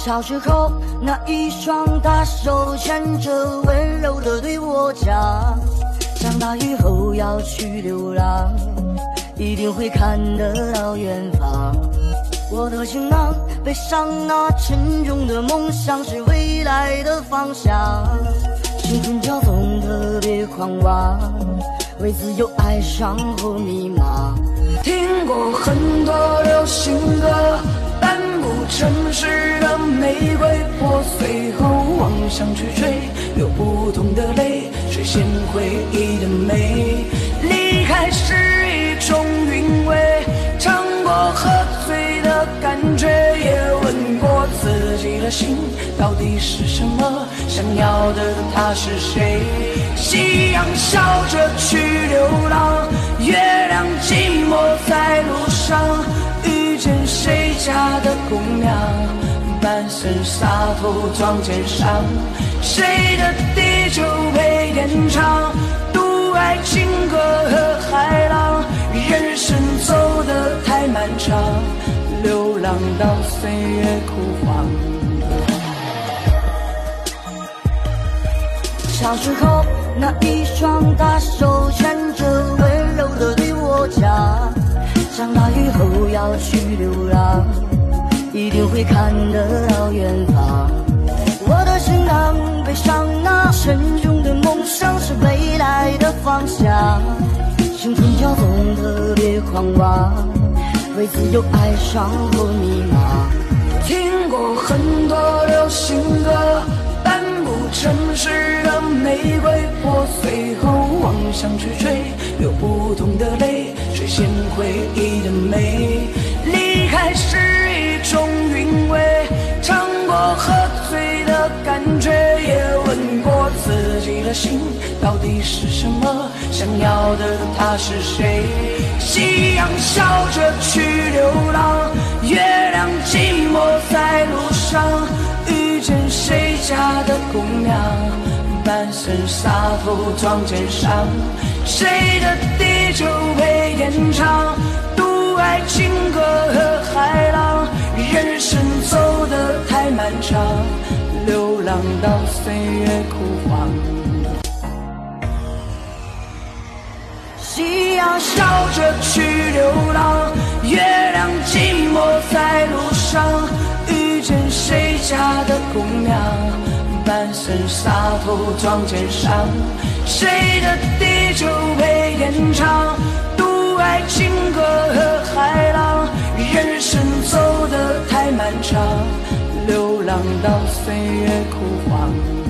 小时候那一双大手牵着，温柔地对我讲，长大以后要去流浪，一定会看得到远方。我的行囊背上那沉重的梦想，是未来的方向。青春骄纵特别狂妄，为自由爱上后迷茫。 听过很多流行歌，但不城市的玫瑰，破碎后妄想去追，有不同的泪，实现回忆的美。离开是一种韵味，尝过喝醉的感觉，也问过自己的心到底是什么，想要的他是谁。夕阳笑着去流浪，月亮寂寞在路上，遇见谁家的姑娘，半身洒脱装肩上，谁的地久配天长，渡爱情河和海浪，人生走得太漫长，流浪到岁月枯黄。 小时候那一双大手牵着，温柔地对我讲，长大以后要去流浪，一定会看得到远方。我的行囊背上那沉重的梦想，是未来的方向。青春骄纵特别狂妄，为自由爱上后迷茫。 听过很多流行歌，但不城市的玫瑰，破碎后妄想去追，有不同的泪，实现回忆的美。离开是一种韵味，尝过喝醉的感觉，也问过自己的心到底是什么，想要的他是谁。夕阳笑着去流浪，月亮寂寞在路上，遇见谁家的姑娘，半身洒脱装肩上，谁的地久配天长，渡爱情河和海浪，人生走得太漫长，流浪到岁月枯黄。夕阳笑着去流浪，月亮寂寞在路上，遇见谁家的姑娘，半身洒脱装肩上，谁的地久配天长，渡爱情河和海浪，人生走得太漫长，流浪到岁月枯黄。